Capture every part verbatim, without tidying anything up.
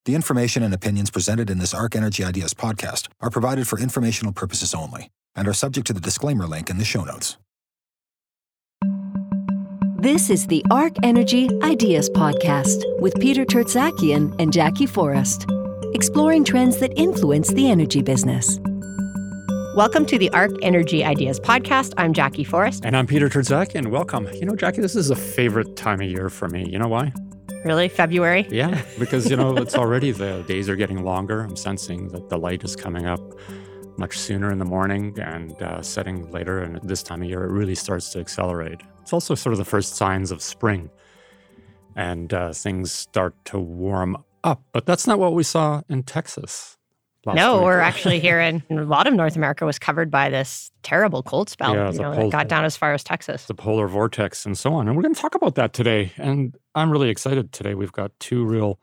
The information and opinions presented in this Arc Energy Ideas podcast are provided for informational purposes only and are subject to the disclaimer link in the show notes. This is the Arc Energy Ideas podcast with Peter Tertzakian and Jackie Forrest, exploring trends that influence the energy business. Welcome to the Arc Energy Ideas podcast. I'm Jackie Forrest. And I'm Peter Tertzakian. Welcome. You know, Jackie, this is a favorite time of year for me. You know why? Really? February? Yeah, because, you know, it's already, the days are getting longer. I'm sensing that the light is coming up much sooner in the morning and uh, setting later. And at this time of year, it really starts to accelerate. It's also sort of the first signs of spring. And uh, things start to warm up. But that's not what we saw in Texas. No, week. we're actually here in, in a lot of North America was covered by this terrible cold spell. Yeah, you know, pol- it got down as far as Texas. The polar vortex and so on. And we're going to talk about that today. And I'm really excited today. We've got two real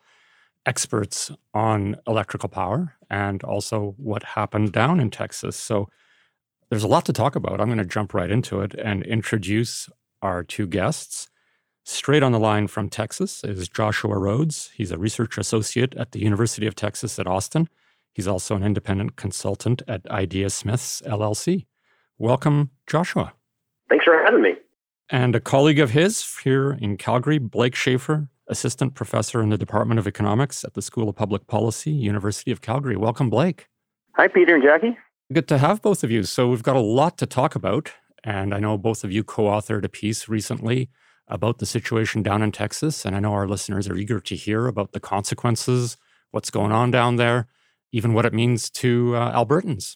experts on electrical power and also what happened down in Texas. So there's a lot to talk about. I'm going to jump right into it and introduce our two guests. Straight on the line from Texas is Joshua Rhodes. He's a research associate at the University of Texas at Austin. He's also an independent consultant at IdeaSmiths, L L C. Welcome, Joshua. Thanks for having me. And a colleague of his here in Calgary, Blake Schaefer, assistant professor in the Department of Economics at the School of Public Policy, University of Calgary. Welcome, Blake. Hi, Peter and Jackie. Good to have both of you. So we've got a lot to talk about. And I know both of you co-authored a piece recently about the situation down in Texas. And I know our listeners are eager to hear about the consequences, what's going on down there, even what it means to uh, Albertans.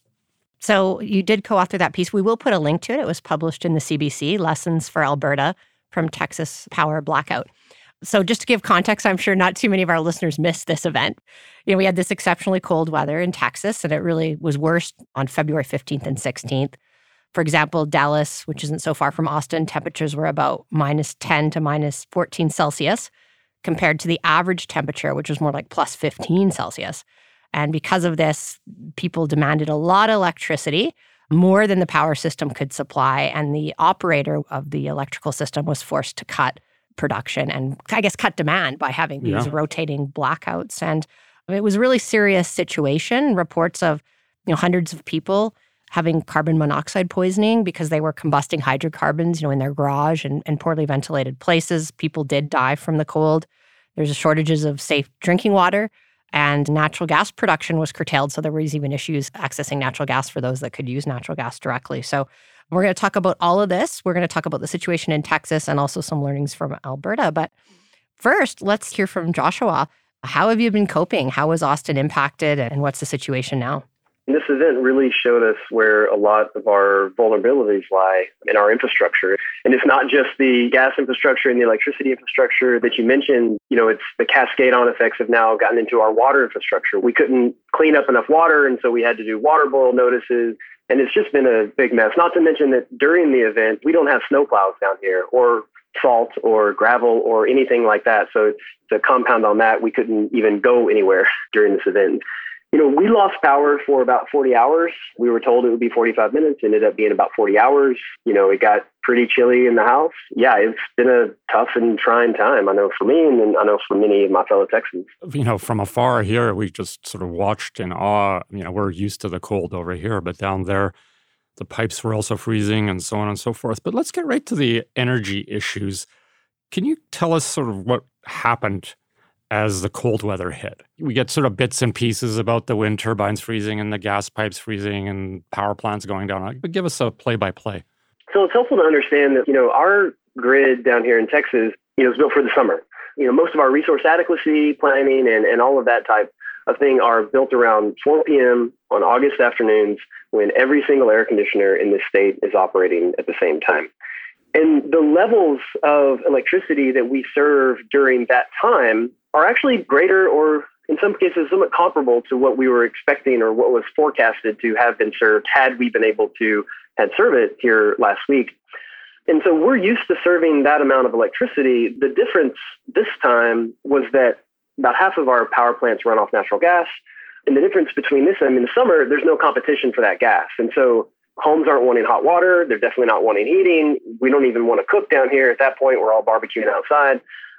So you did co-author that piece. We will put a link to it. It was published in the C B C, Lessons for Alberta from Texas Power Blackout. So just to give context, I'm sure not too many of our listeners missed this event. You know, we had this exceptionally cold weather in Texas, and it really was worse on February fifteenth and sixteenth. For example, Dallas, which isn't so far from Austin, temperatures were about minus ten to minus fourteen Celsius compared to the average temperature, which was more like plus fifteen Celsius. And because of this, people demanded a lot of electricity, more than the power system could supply. And the operator of the electrical system was forced to cut production and, I guess, cut demand by having these Yeah. rotating blackouts. And it was a really serious situation. Reports of, you know, hundreds of people having carbon monoxide poisoning because they were combusting hydrocarbons, you know, in their garage and, and poorly ventilated places. People did die from the cold. There's shortages of safe drinking water. And natural gas production was curtailed, so there was even issues accessing natural gas for those that could use natural gas directly. So we're going to talk about all of this. We're going to talk about the situation in Texas and also some learnings from Alberta. But first, let's hear from Joshua. How have you been coping? How was Austin impacted, and what's the situation now? This event really showed us where a lot of our vulnerabilities lie in our infrastructure. And it's not just the gas infrastructure and the electricity infrastructure that you mentioned. You know, it's the cascade on effects have now gotten into our water infrastructure. We couldn't clean up enough water, and so we had to do water boil notices. And it's just been a big mess. Not to mention that during the event, we don't have snowplows down here or salt or gravel or anything like that. So to compound on that, we couldn't even go anywhere during this event. You know, we lost power for about forty hours. We were told it would be forty-five minutes. It ended up being about forty hours. You know, it got pretty chilly in the house. Yeah, it's been a tough and trying time, I know for me, and then I know for many of my fellow Texans. You know, from afar here, we just sort of watched in awe. You know, we're used to the cold over here, but down there, the pipes were also freezing and so on and so forth. But let's get right to the energy issues. Can you tell us sort of what happened as the cold weather hit? We get sort of bits and pieces about the wind turbines freezing and the gas pipes freezing and power plants going down. But give us a play-by-play. So it's helpful to understand that, you know, our grid down here in Texas, you know, is built for the summer. You know, most of our resource adequacy planning and, and all of that type of thing are built around four p.m. on August afternoons when every single air conditioner in this state is operating at the same time. And the levels of electricity that we serve during that time are actually greater, or in some cases somewhat comparable to what we were expecting or what was forecasted to have been served had we been able to had serve it here last week. And so we're used to serving that amount of electricity. The difference this time was that about half of our power plants run off natural gas. And the difference between this and in the summer, there's no competition for that gas. And so homes aren't wanting hot water. They're definitely not wanting heating. We don't even want to cook down here. At that point, we're all barbecuing outside.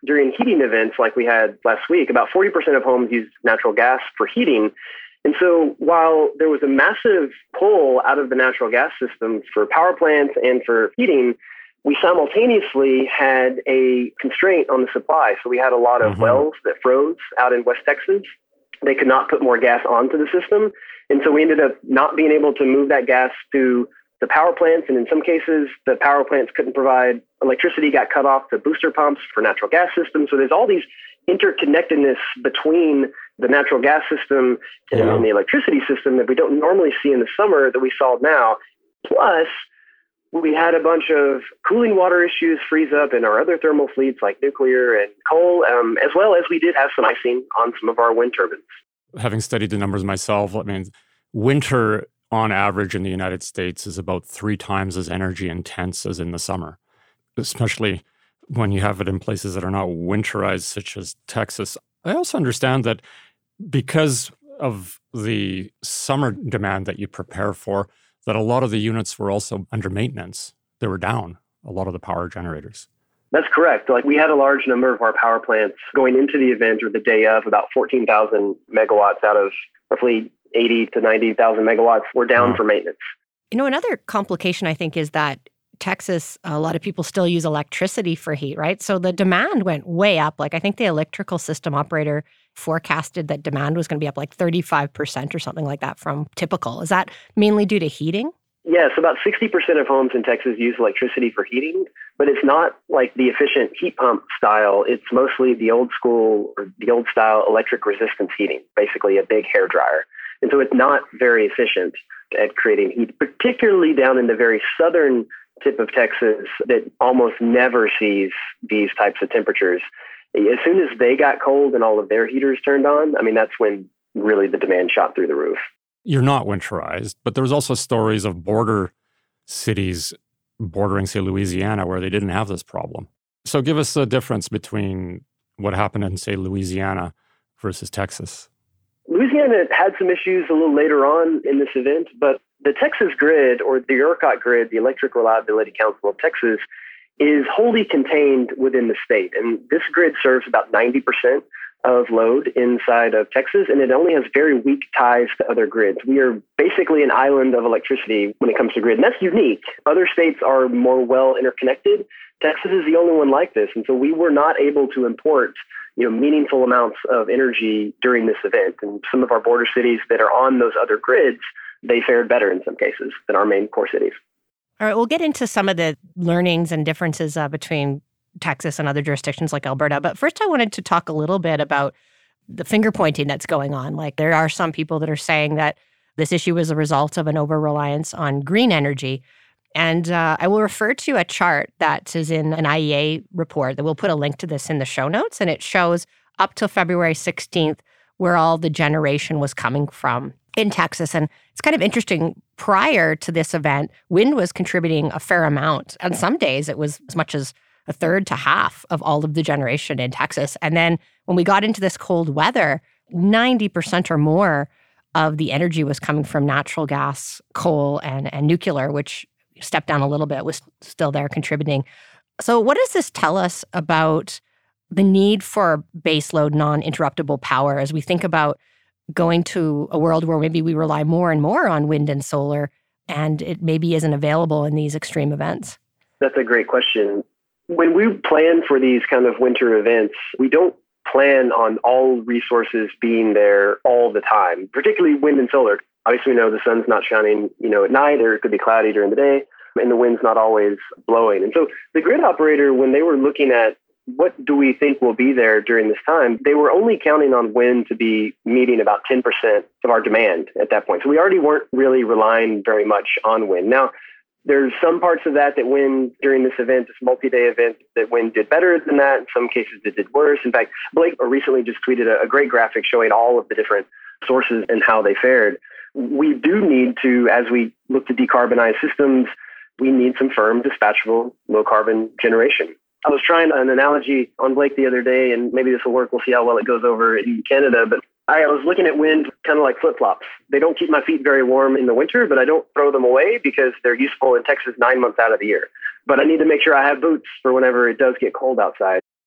during heating events like we had last week, about forty percent of homes use natural gas for heating. And so while there was a massive pull out of the natural gas system for power plants and for heating, we simultaneously had a constraint on the supply. So we had a lot of mm-hmm. wells that froze out in West Texas. They could not put more gas onto the system. And so we ended up not being able to move that gas to the power plants. And in some cases, the power plants couldn't provide electricity, got cut off to booster pumps for natural gas systems. So there's all these interconnectedness between the natural gas system and, yeah. and the electricity system that we don't normally see in the summer that we saw now. Plus, we had a bunch of cooling water issues freeze up in our other thermal fleets like nuclear and coal, um, as well as we did have some icing on some of our wind turbines. Having studied the numbers myself, I mean, winter on average in the United States is about three times as energy intense as in the summer, especially when you have it in places that are not winterized, such as Texas. I also understand that because of the summer demand that you prepare for, that a lot of the units were also under maintenance. They were down, a lot of the power generators. That's correct. Like we had a large number of our power plants going into the event or the day of, about fourteen thousand megawatts out of roughly eighty to ninety thousand megawatts were down yeah. for maintenance. You know, another complication I think is that Texas, a lot of people still use electricity for heat, right? So the demand went way up. Like I think the electrical system operator forecasted that demand was going to be up like thirty-five percent or something like that from typical. Is that mainly due to heating? Yes, about sixty percent of homes in Texas use electricity for heating, but it's not like the efficient heat pump style. It's mostly the old school or the old style electric resistance heating, basically a big hair dryer. And so it's not very efficient at creating heat, particularly down in the very southern tip of Texas that almost never sees these types of temperatures. As soon as they got cold and all of their heaters turned on, I mean, that's when really the demand shot through the roof. You're not winterized, but there was also stories of border cities bordering, say, Louisiana, where they didn't have this problem. So give us the difference between what happened in, say, Louisiana versus Texas. Louisiana had some issues a little later on in this event, but the Texas grid, or the ERCOT grid, the Electric Reliability Council of Texas, is wholly contained within the state. And this grid serves about ninety percent of load inside of Texas, and it only has very weak ties to other grids. We are basically an island of electricity when it comes to grid, and that's unique. Other states are more well interconnected. Texas is the only one like this, and so we were not able to import you know, meaningful amounts of energy during this event. And some of our border cities that are on those other grids, they fared better in some cases than our main core cities. All right, we'll get into some of the learnings and differences uh, between Texas and other jurisdictions like Alberta. But first, I wanted to talk a little bit about the finger pointing that's going on. Like there are some people that are saying that this issue is a result of an over-reliance on green energy. And uh, I will refer to a chart that is in an I E A report that we'll put a link to this in the show notes. And it shows up till February sixteenth where all the generation was coming from in Texas. And it's kind of interesting. Prior to this event, wind was contributing a fair amount. On some days, it was as much as a third to half of all of the generation in Texas. And then when we got into this cold weather, ninety percent or more of the energy was coming from natural gas, coal, and, and nuclear, which stepped down a little bit, was still there contributing. So what does this tell us about the need for baseload non-interruptible power as we think about going to a world where maybe we rely more and more on wind and solar and it maybe isn't available in these extreme events? That's a great question. When we plan for these kind of winter events, we don't plan on all resources being there all the time, particularly wind and solar. Obviously, we know the sun's not shining, you know, at night, or it could be cloudy during the day, and the wind's not always blowing. And so the grid operator, when they were looking at what do we think will be there during this time, they were only counting on wind to be meeting about ten percent of our demand at that point. So we already weren't really relying very much on wind. Now, there's some parts of that that wind during this event, this multi-day event, that wind did better than that. In some cases, it did worse. In fact, Blake recently just tweeted a, a great graphic showing all of the different sources and how they fared. We do need to, as we look to decarbonize systems, we need some firm, dispatchable, low-carbon generation. I was trying an analogy on Blake the other day, and maybe this will work. We'll see how well it goes over in Canada. But I was looking at wind kind of like flip-flops. They don't keep my feet very warm in the winter, but I don't throw them away because they're useful in Texas nine months out of the year. But I need to make sure I have boots for whenever it does get cold outside.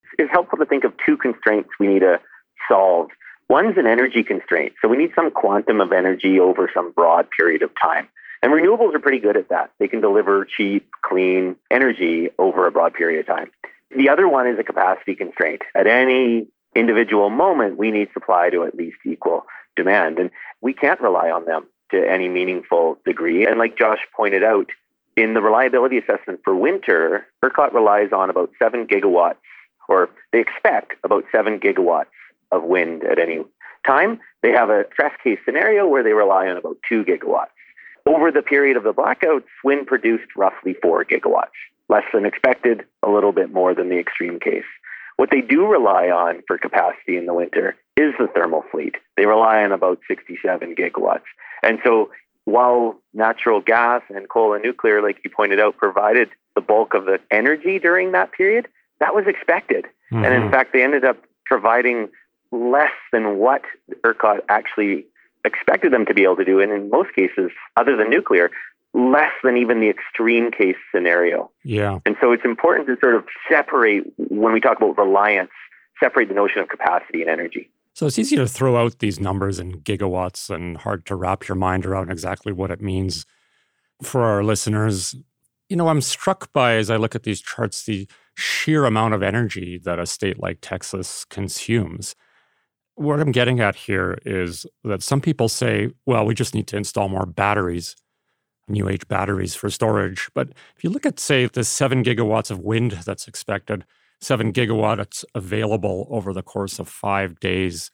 it's helpful to think of two constraints we need to solve. One's an energy constraint. So we need some quantum of energy over some broad period of time. And renewables are pretty good at that. They can deliver cheap, clean energy over a broad period of time. The other one is a capacity constraint. At any individual moment, we need supply to at least equal demand. And we can't rely on them to any meaningful degree. And like Josh pointed out, in the reliability assessment for winter, ERCOT relies on about seven gigawatts, or they expect about seven gigawatts of wind at any time. They have a stress case scenario where they rely on about two gigawatts. Over the period of the blackouts, wind produced roughly four gigawatts, less than expected, a little bit more than the extreme case. What they do rely on for capacity in the winter is the thermal fleet. They rely on about sixty-seven gigawatts. And so while natural gas and coal and nuclear, like you pointed out, provided the bulk of the energy during that period, that was expected. Mm-hmm. And in fact, they ended up providing less than what ERCOT actually expected them to be able to do. And in most cases, other than nuclear, less than even the extreme case scenario. Yeah. And so it's important to sort of separate, when we talk about reliance, separate the notion of capacity and energy. So it's easy to throw out these numbers in gigawatts and hard to wrap your mind around exactly what it means for our listeners. You know, I'm struck by, as I look at these charts, the sheer amount of energy that a state like Texas consumes. What I'm getting at here is that some people say, well, we just need to install more batteries, new age batteries for storage. But if you look at, say, the seven gigawatts of wind that's expected, seven gigawatts available over the course of five days,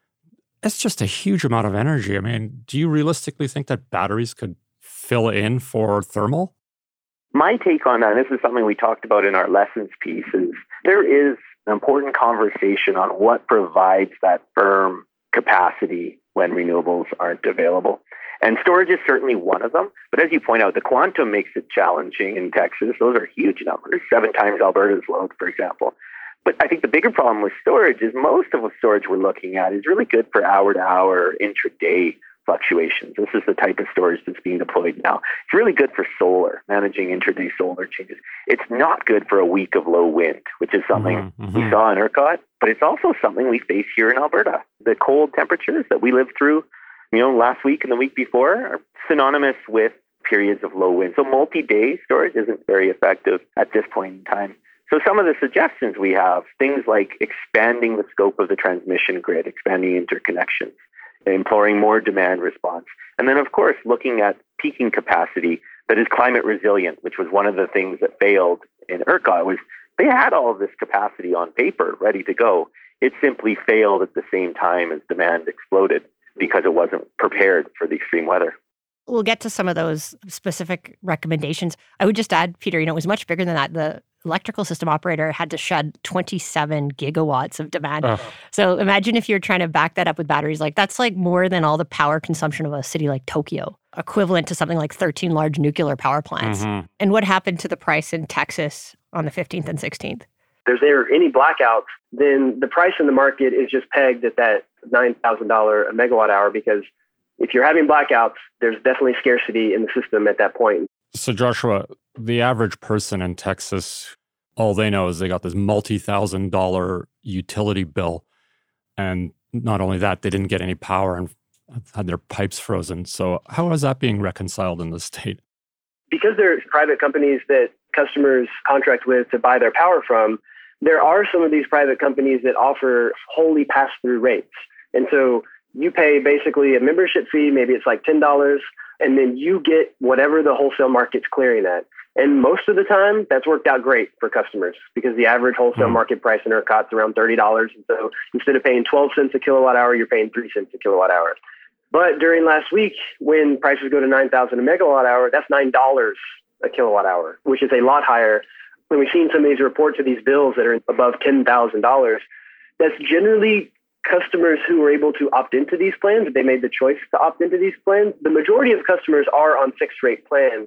it's just a huge amount of energy. I mean, do you realistically think that batteries could fill in for thermal? My take on that, and this is something we talked about in our lessons piece, is there is an important conversation on what provides that firm capacity when renewables aren't available. And storage is certainly one of them. But as you point out, the quantum makes it challenging in Texas. Those are huge numbers, seven times Alberta's load, for example. But I think the bigger problem with storage is most of the storage we're looking at is really good for hour-to-hour, intraday fluctuations. This is the type of storage that's being deployed now. It's really good for solar, managing intraday solar changes. It's not good for a week of low wind, which is something mm-hmm. we saw in ERCOT, but it's also something we face here in Alberta. The cold temperatures that we lived through, you know, last week and the week before are synonymous with periods of low wind. So multi-day storage isn't very effective at this point in time. So some of the suggestions we have, things like expanding the scope of the transmission grid, expanding interconnections, employing more demand response. And then, of course, looking at peaking capacity that is climate resilient, which was one of the things that failed in ERCOT, was they had all of this capacity on paper ready to go. It simply failed at the same time as demand exploded because it wasn't prepared for the extreme weather. We'll get to some of those specific recommendations. I would just add, Peter, you know, it was much bigger than that. The electrical system operator had to shed twenty-seven gigawatts of demand. Oh. So imagine if you're trying to back that up with batteries. Like that's like more than all the power consumption of a city like Tokyo, equivalent to something like thirteen large nuclear power plants. Mm-hmm. And what happened to the price in Texas on the fifteenth and sixteenth? If there are any blackouts, then the price in the market is just pegged at that nine thousand dollars a megawatt hour, because if you're having blackouts, there's definitely scarcity in the system at that point. So Joshua, the average person in Texas, all they know is they got this multi-thousand dollar utility bill. And not only that, they didn't get any power and had their pipes frozen. So how is that being reconciled in the state? Because there's private companies that customers contract with to buy their power from, there are some of these private companies that offer wholly pass-through rates. And so you pay basically a membership fee, maybe it's like ten dollars, and then you get whatever the wholesale market's clearing at. And most of the time, that's worked out great for customers because the average wholesale mm-hmm. market price in ERCOT's around thirty dollars. And so instead of paying twelve cents a kilowatt hour, you're paying three cents a kilowatt hour. But during last week, when prices go to nine thousand a megawatt hour, that's nine dollars a kilowatt hour, which is a lot higher. When we've seen some of these reports of these bills that are above ten thousand dollars, that's generally customers who were able to opt into these plans. They made the choice to opt into these plans. The majority of customers are on fixed rate plans.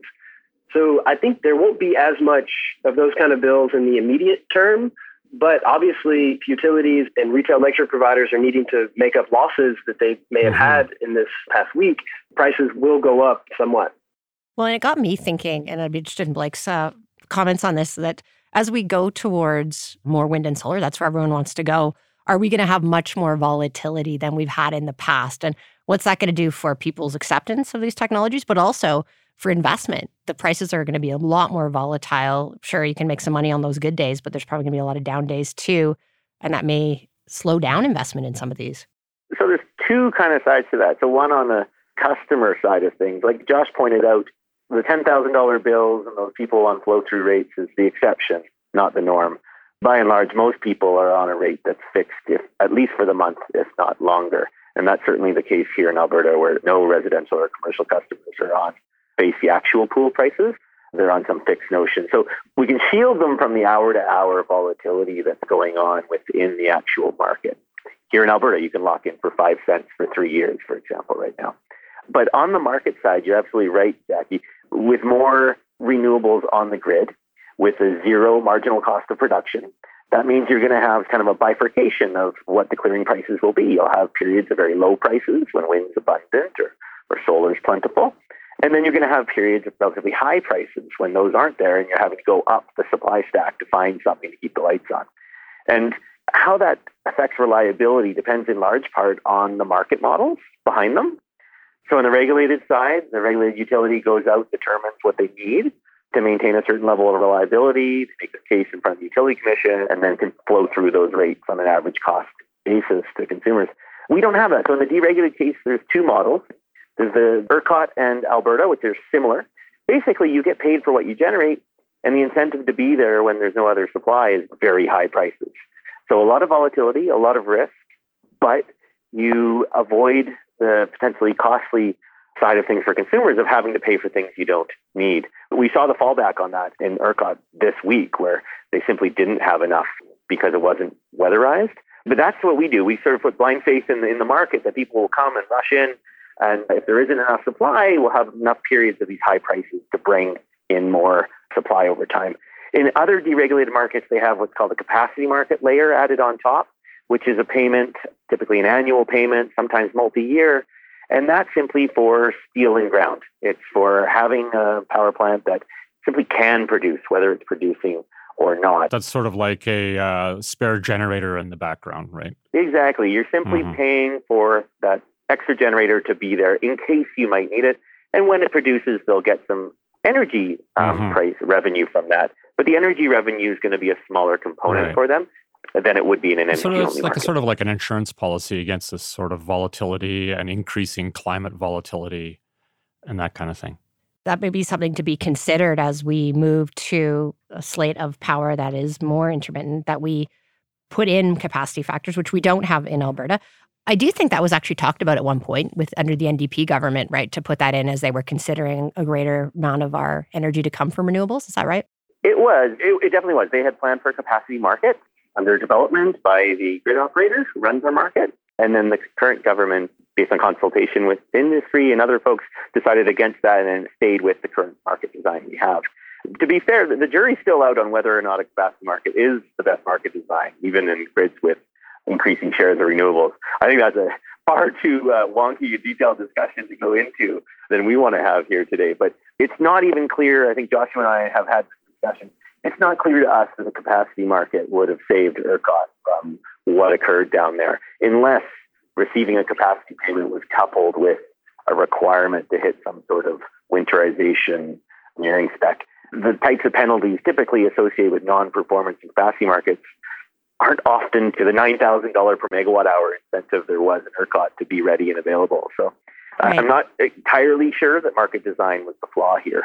So I think there won't be as much of those kind of bills in the immediate term. But obviously, utilities and retail electric providers are needing to make up losses that they may have mm-hmm. had in this past week. Prices will go up somewhat. Well, and it got me thinking, and I'd be interested in Blake's uh, comments on this, that as we go towards more wind and solar, that's where everyone wants to go. Are we going to have much more volatility than we've had in the past? And what's that going to do for people's acceptance of these technologies, but also for investment? The prices are going to be a lot more volatile. Sure, you can make some money on those good days, but there's probably going to be a lot of down days too. And that may slow down investment in some of these. So there's two kind of sides to that. So one on the customer side of things, like Josh pointed out, the ten thousand dollars bills and those people on flow-through rates is the exception, not the norm. By and large, most people are on a rate that's fixed, if, at least for the month, if not longer. And that's certainly the case here in Alberta, where no residential or commercial customers are on base the actual pool prices. They're on some fixed notion. So we can shield them from the hour-to-hour volatility that's going on within the actual market. Here in Alberta, you can lock in for five cents for three years, for example, right now. But on the market side, you're absolutely right, Jackie. With more renewables on the grid, with a zero marginal cost of production, that means you're going to have kind of a bifurcation of what the clearing prices will be. You'll have periods of very low prices when wind's abundant or, or solar's plentiful. And then you're going to have periods of relatively high prices when those aren't there and you're having to go up the supply stack to find something to keep the lights on. And how that affects reliability depends in large part on the market models behind them. So on the regulated side, the regulated utility goes out, determines what they need to maintain a certain level of reliability, to make a case in front of the Utility Commission, and then can flow through those rates on an average cost basis to consumers. We don't have that. So in the deregulated case, there's two models. There's the ERCOT and Alberta, which are similar. Basically, you get paid for what you generate, and the incentive to be there when there's no other supply is very high prices. So a lot of volatility, a lot of risk, but you avoid the potentially costly side of things for consumers of having to pay for things you don't need. We saw the fallback on that in ERCOT this week, where they simply didn't have enough because it wasn't weatherized. But that's what we do. We sort of put blind faith in the, in the market that people will come and rush in. And if there isn't enough supply, we'll have enough periods of these high prices to bring in more supply over time. In other deregulated markets, they have what's called a capacity market layer added on top, which is a payment, typically an annual payment, sometimes multi-year. And that's simply for steel in ground. It's for having a power plant that simply can produce, whether it's producing or not. That's sort of like a uh, spare generator in the background, right? Exactly. You're simply mm-hmm. paying for that extra generator to be there in case you might need it. And when it produces, they'll get some energy um, mm-hmm. price revenue from that. But the energy revenue is going to be a smaller component right. for them than it would be in an energy so it's only like market. a sort of like an insurance policy against this sort of volatility and increasing climate volatility and that kind of thing. That may be something to be considered as we move to a slate of power that is more intermittent, that we put in capacity factors, which we don't have in Alberta. I do think that was actually talked about at one point with under the N D P government, right, to put that in as they were considering a greater amount of our energy to come from renewables. Is that right? It was. It, it definitely was. They had planned for a capacity market under development by the grid operators who runs our market. And then the current government, based on consultation with industry and other folks, decided against that and then stayed with the current market design we have. To be fair, the jury's still out on whether or not a capacity market is the best market design, even in grids with increasing shares of renewables. I think that's a far too uh, wonky and detailed discussion to go into than we want to have here today. But it's not even clear. I think Joshua and I have had this discussion. It's not clear to us that the capacity market would have saved ERCOT from what occurred down there, unless receiving a capacity payment was coupled with a requirement to hit some sort of winterization nearing spec. The types of penalties typically associated with non-performance in capacity markets aren't often to the nine thousand dollars per megawatt hour incentive there was in ERCOT to be ready and available. So uh, right. I'm not entirely sure that market design was the flaw here.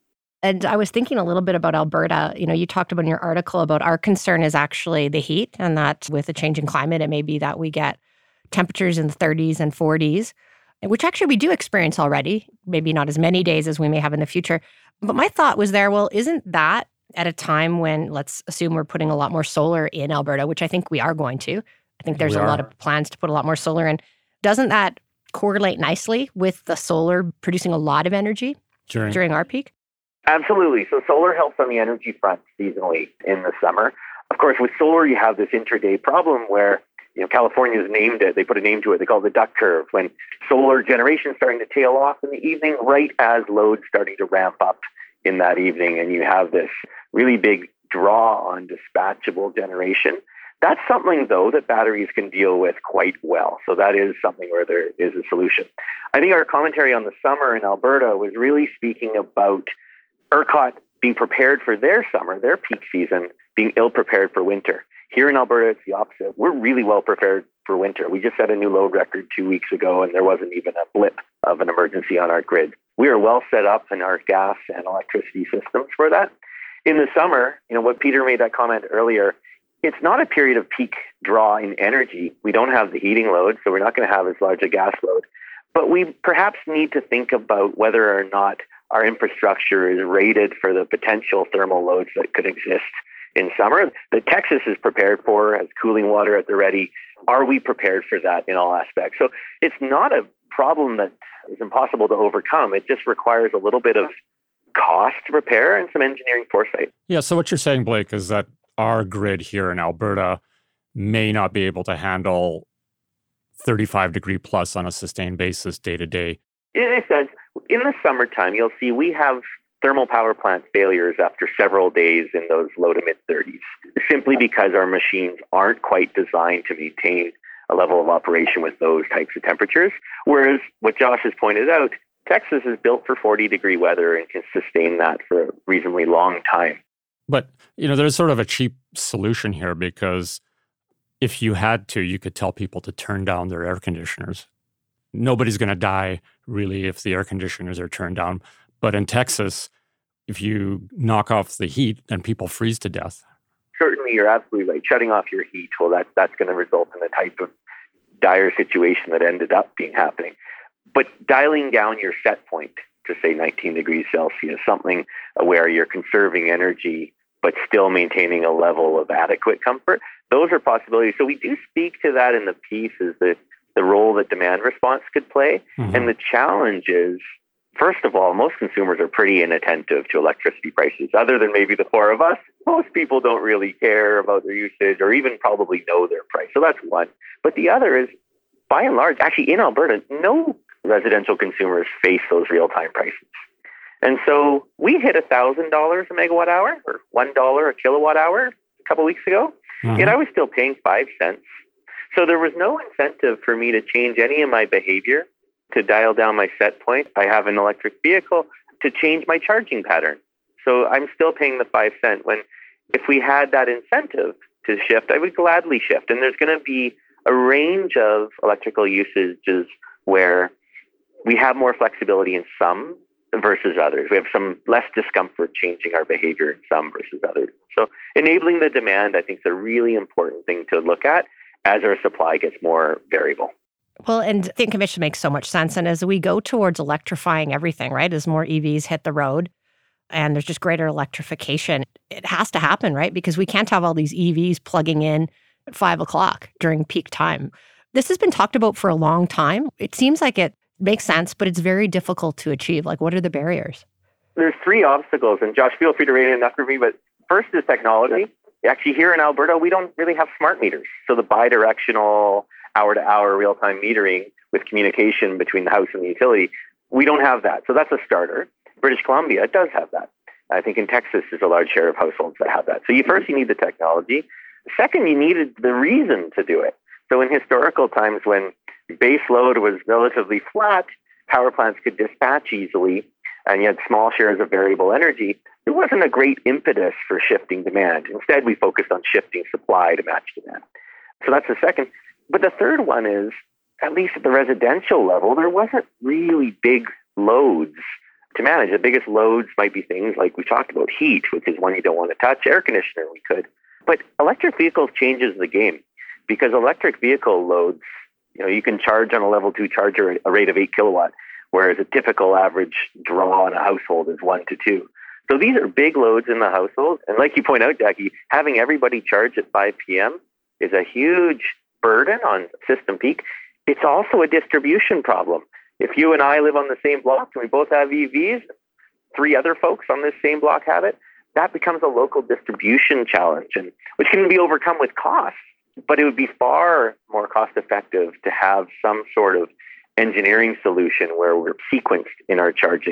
And I was thinking a little bit about Alberta. You know, you talked about in your article about our concern is actually the heat, and that with a change in climate, it may be that we get temperatures in the thirties and forties, which actually we do experience already, maybe not as many days as we may have in the future. But my thought was there, well, isn't that at a time when, let's assume we're putting a lot more solar in Alberta, which I think we are going to. I think there's we a are. lot of plans to put a lot more solar in. Doesn't that correlate nicely with the solar producing a lot of energy during, during our peak? Absolutely. So solar helps on the energy front seasonally in the summer. Of course, with solar, you have this intraday problem where, you know, California's named it. They put a name to it. They call it the duck curve, when solar generation is starting to tail off in the evening, right as load's starting to ramp up in that evening. And you have this really big draw on dispatchable generation. That's something, though, that batteries can deal with quite well. So that is something where there is a solution. I think our commentary on the summer in Alberta was really speaking about ERCOT being prepared for their summer, their peak season, being ill-prepared for winter. Here in Alberta, it's the opposite. We're really well prepared for winter. We just set a new load record two weeks ago, and there wasn't even a blip of an emergency on our grid. We are well set up in our gas and electricity systems for that. In the summer, you know, what Peter made that comment earlier, it's not a period of peak draw in energy. We don't have the heating load, so we're not going to have as large a gas load. But we perhaps need to think about whether or not our infrastructure is rated for the potential thermal loads that could exist in summer that Texas is prepared for, has cooling water at the ready. Are we prepared for that in all aspects? So it's not a problem that is impossible to overcome. It just requires a little bit of cost to repair and some engineering foresight. Yeah, so what you're saying, Blake, is that our grid here in Alberta may not be able to handle thirty-five degree plus on a sustained basis day to day. In a sense, in the summertime, you'll see we have thermal power plant failures after several days in those low to mid thirties, simply because our machines aren't quite designed to maintain a level of operation with those types of temperatures. Whereas what Josh has pointed out, Texas is built for forty degree weather and can sustain that for a reasonably long time. But, you know, there's sort of a cheap solution here because if you had to, you could tell people to turn down their air conditioners. Nobody's going to die, really, if the air conditioners are turned down. But in Texas, if you knock off the heat, then people freeze to death. Certainly, you're absolutely right. Shutting off your heat, well, that, that's going to result in the type of dire situation that ended up being happening. But dialing down your set point to, say, nineteen degrees Celsius, something where you're conserving energy but still maintaining a level of adequate comfort, those are possibilities. So we do speak to that in the piece, is that the role that demand response could play. Mm-hmm. And the challenge is, first of all, most consumers are pretty inattentive to electricity prices. Other than maybe the four of us, most people don't really care about their usage or even probably know their price. So that's one. But the other is, by and large, actually in Alberta, no residential consumers face those real-time prices. And so we hit one thousand dollars a megawatt hour or one dollar a kilowatt hour a couple of weeks ago, mm-hmm. yet I was still paying five cents. So there was no incentive for me to change any of my behavior, to dial down my set point. I have an electric vehicle, to change my charging pattern. So I'm still paying the five cent when if we had that incentive to shift, I would gladly shift. And there's going to be a range of electrical usages where we have more flexibility in some versus others. We have some less discomfort changing our behavior in some versus others. So enabling the demand, I think, is a really important thing to look at as our supply gets more variable. Well, and I think commission makes so much sense. And as we go towards electrifying everything, right, as more E Vs hit the road and there's just greater electrification, it has to happen, right? Because we can't have all these E Vs plugging in at five o'clock during peak time. This has been talked about for a long time. It seems like it makes sense, but it's very difficult to achieve. Like, what are the barriers? There's three obstacles, and Josh, feel free to rein in after me, but first is technology. Actually, here in Alberta, we don't really have smart meters. So the bi-directional, hour-to-hour real-time metering with communication between the house and the utility, we don't have that. So that's a starter. British Columbia does have that. I think in Texas, there's a large share of households that have that. So you first, you need the technology. Second, you needed the reason to do it. So in historical times when base load was relatively flat, power plants could dispatch easily, and you had small shares of variable energy, there wasn't a great impetus for shifting demand. Instead, we focused on shifting supply to match demand. So that's the second. But the third one is, at least at the residential level, there wasn't really big loads to manage. The biggest loads might be things like we talked about heat, which is one you don't want to touch. Air conditioner, we could. But electric vehicles changes the game because electric vehicle loads, you know, you can charge on a level two charger at a rate of eight kilowatt, whereas a typical average draw in a household is one to two. So these are big loads in the household. And like you point out, Jackie, having everybody charge at five p.m. is a huge burden on system peak. It's also a distribution problem. If you and I live on the same block and we both have E Vs, three other folks on this same block have it, that becomes a local distribution challenge, and which can be overcome with costs. But it would be far more cost effective to have some sort of engineering solution where we're sequenced in our charging.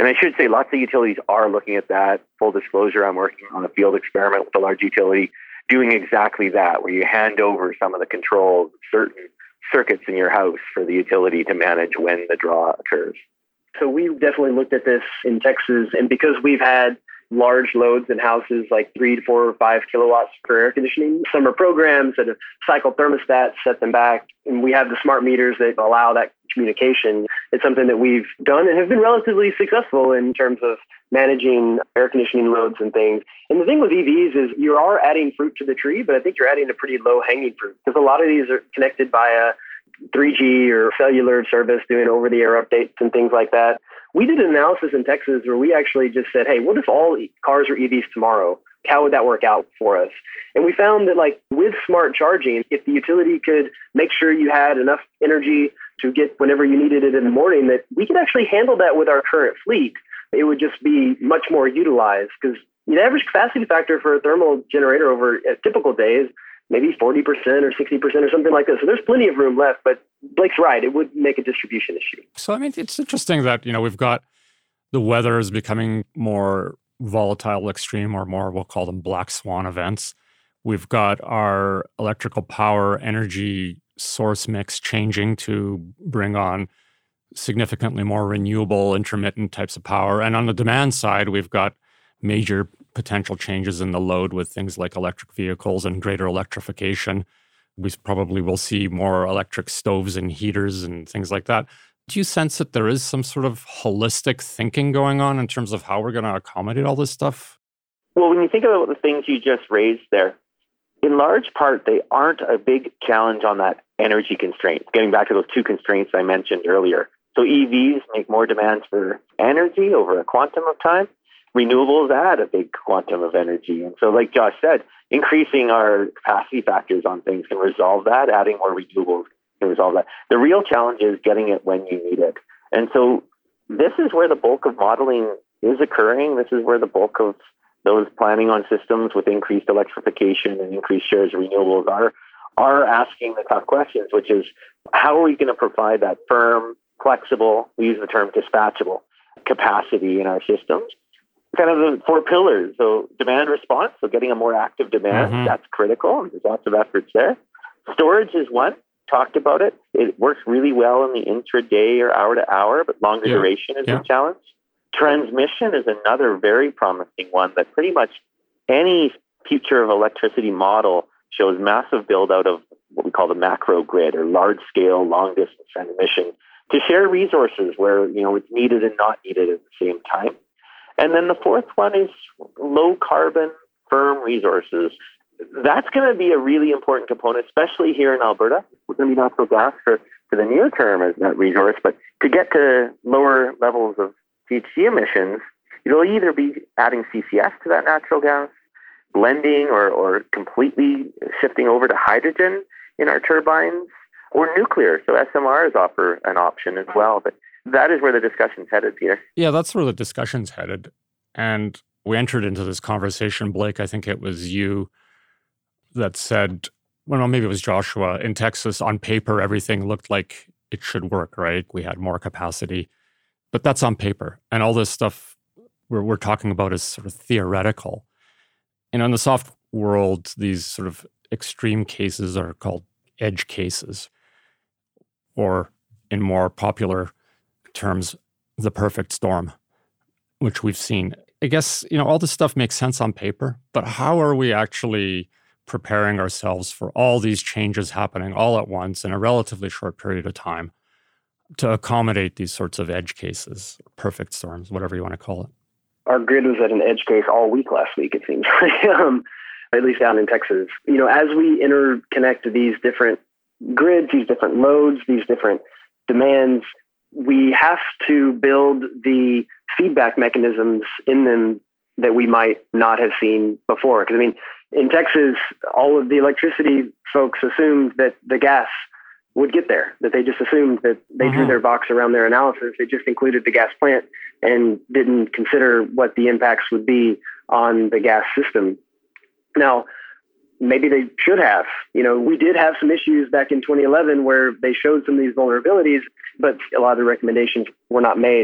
And I should say lots of utilities are looking at that. Full disclosure, I'm working on a field experiment with a large utility doing exactly that, where you hand over some of the controls of certain circuits in your house for the utility to manage when the draw occurs. So we definitely looked at this in Texas, and because we've had large loads in houses like three to four or five kilowatts for air conditioning, summer programs that have cycled thermostats, set them back, and we have the smart meters that allow that communication. It's something that we've done and have been relatively successful in terms of managing air conditioning loads and things. And the thing with E Vs is you are adding fruit to the tree, but I think you're adding a pretty low-hanging fruit because a lot of these are connected via three G or cellular service, doing over-the-air updates and things like that. We did an analysis in Texas where we actually just said, hey, what if all cars are E Vs tomorrow? How would that work out for us? And we found that like with smart charging, if the utility could make sure you had enough energy to get whenever you needed it in the morning, that we could actually handle that with our current fleet. It would just be much more utilized because the average capacity factor for a thermal generator over a typical day is maybe forty percent or sixty percent or something like this. So there's plenty of room left, but Blake's right. It would make a distribution issue. So, I mean, it's interesting that, you know, we've got the weather is becoming more volatile, extreme, or more, we'll call them black swan events. We've got our electrical power energy source mix changing to bring on significantly more renewable, intermittent types of power. And on the demand side, we've got major potential changes in the load with things like electric vehicles and greater electrification. We probably will see more electric stoves and heaters and things like that. Do you sense that there is some sort of holistic thinking going on in terms of how we're going to accommodate all this stuff? Well, when you think about the things you just raised there, in large part, they aren't a big challenge on that energy constraint. Getting back to those two constraints I mentioned earlier. So E Vs make more demands for energy over a quantum of time. Renewables add a big quantum of energy. And so like Josh said, increasing our capacity factors on things can resolve that. Adding more renewables can resolve that. The real challenge is getting it when you need it. And so this is where the bulk of modeling is occurring. This is where the bulk of those planning on systems with increased electrification and increased shares of renewables are, are asking the tough questions, which is how are we going to provide that firm, flexible, we use the term dispatchable capacity in our systems? Kind of the four pillars. So demand response, so getting a more active demand, mm-hmm. that's critical. There's lots of efforts there. Storage is one, talked about it. It works really well in the intraday or hour to hour, but longer yeah. duration is yeah. a challenge. Transmission is another very promising one that pretty much any future of electricity model shows massive build out of what we call the macro grid or large scale, long distance transmission to share resources where, you know, it's needed and not needed at the same time. And then the fourth one is low carbon, firm resources. That's going to be a really important component, especially here in Alberta. We're going to be natural gas for, for the near term as that resource, but to get to lower levels of C H G emissions, it'll either be adding C C S to that natural gas, blending or, or completely shifting over to hydrogen in our turbines, or nuclear. So S M Rs offer an option as well. But that is where the discussion's headed, Peter. Yeah, that's where the discussion's headed. And we entered into this conversation, Blake, I think it was you that said, well, maybe it was Joshua, in Texas, on paper, everything looked like it should work, right? We had more capacity. But that's on paper. And all this stuff we're, we're talking about is sort of theoretical. And in the soft world, these sort of extreme cases are called edge cases, or in more popular terms, the perfect storm, which we've seen. I guess, you know, all this stuff makes sense on paper, but how are we actually preparing ourselves for all these changes happening all at once in a relatively short period of time to accommodate these sorts of edge cases, perfect storms, whatever you want to call it? Our grid was at an edge case all week last week, it seems, um, at least down in Texas. You know, as we interconnect these different grids, these different loads, these different demands, we have to build the feedback mechanisms in them that we might not have seen before. Because, I mean, in Texas, all of the electricity folks assumed that the gas would get there, that they just assumed that they uh-huh. drew their box around their analysis. They just included the gas plant and didn't consider what the impacts would be on the gas system. Now, maybe they should have. You know, we did have some issues back in twenty eleven where they showed some of these vulnerabilities, but a lot of the recommendations were not made.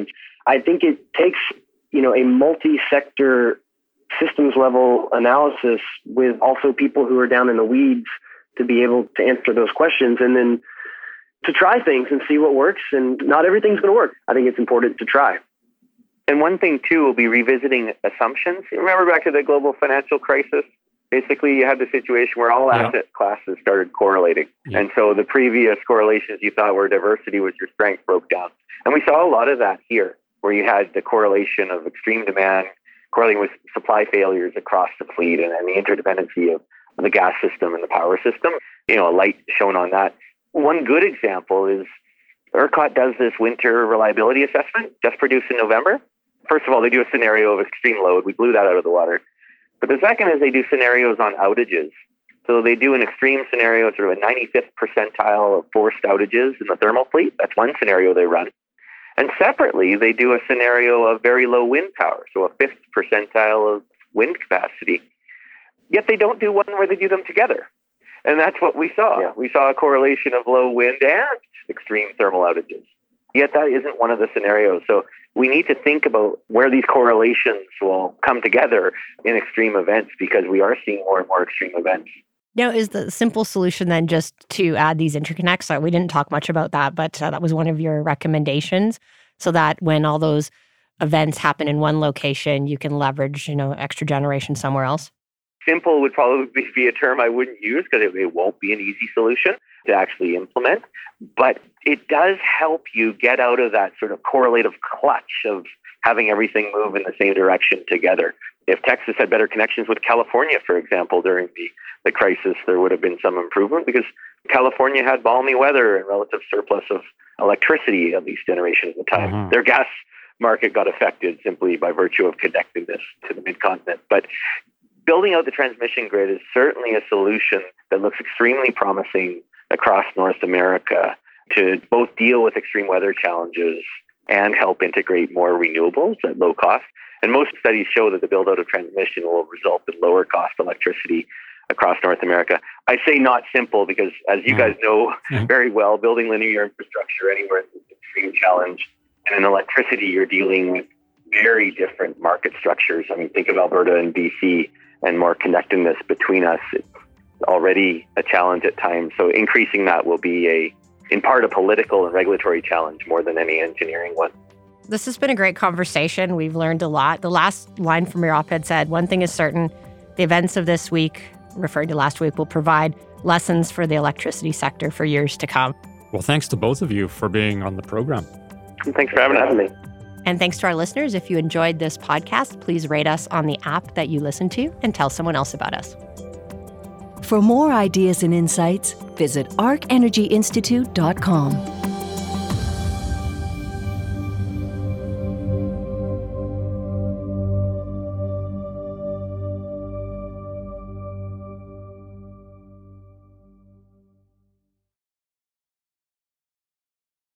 I think it takes, you know, a multi-sector systems level analysis with also people who are down in the weeds to be able to answer those questions, and then to try things and see what works. And not everything's going to work. I think it's important to try. And one thing, too, will be revisiting assumptions. You remember back to the global financial crisis? Basically, you had the situation where all yeah. asset classes started correlating. Yeah. And so the previous correlations you thought were diversity was your strength broke down. And we saw a lot of that here, where you had the correlation of extreme demand correlating with supply failures across the fleet and, and the interdependency of the gas system and the power system. You know, a light shown on that. One good example is ERCOT does this winter reliability assessment, just produced in November. First of all, they do a scenario of extreme load. We blew that out of the water. But the second is they do scenarios on outages. So they do an extreme scenario, sort of a ninety-fifth percentile of forced outages in the thermal fleet. That's one scenario they run. And separately, they do a scenario of very low wind power, so a fifth percentile of wind capacity. Yet they don't do one where they do them together. And that's what we saw. Yeah. We saw a correlation of low wind and extreme thermal outages. Yet that isn't one of the scenarios. So we need to think about where these correlations will come together in extreme events, because we are seeing more and more extreme events. Now, is the simple solution then just to add these interconnects? Uh, we didn't talk much about that, but uh, that was one of your recommendations, so that when all those events happen in one location, you can leverage, you know, extra generation somewhere else? Simple would probably be a term I wouldn't use, because it, it won't be an easy solution to actually implement. But it does help you get out of that sort of correlative clutch of having everything move in the same direction together. If Texas had better connections with California, for example, during the, the crisis, there would have been some improvement, because California had balmy weather and relative surplus of electricity, at least generation at the time. Mm-hmm. Their gas market got affected simply by virtue of connecting this to the mid-continent. But building out the transmission grid is certainly a solution that looks extremely promising across North America to both deal with extreme weather challenges and help integrate more renewables at low cost. And most studies show that the build-out of transmission will result in lower cost electricity across North America. I say not simple because, as you guys know very well, building linear infrastructure anywhere is an extreme challenge. And in electricity, you're dealing with very different market structures. I mean, think of Alberta and B C and more connectedness between us. It's already a challenge at times. So increasing that will be, a, in part, a political and regulatory challenge more than any engineering one. This has been a great conversation. We've learned a lot. The last line from your op-ed said, "One thing is certain, the events of this week," referring to last week, "will provide lessons for the electricity sector for years to come." Well, thanks to both of you for being on the program. Thanks for having me. And thanks to our listeners. If you enjoyed this podcast, please rate us on the app that you listen to and tell someone else about us. For more ideas and insights, visit arc energy institute dot com.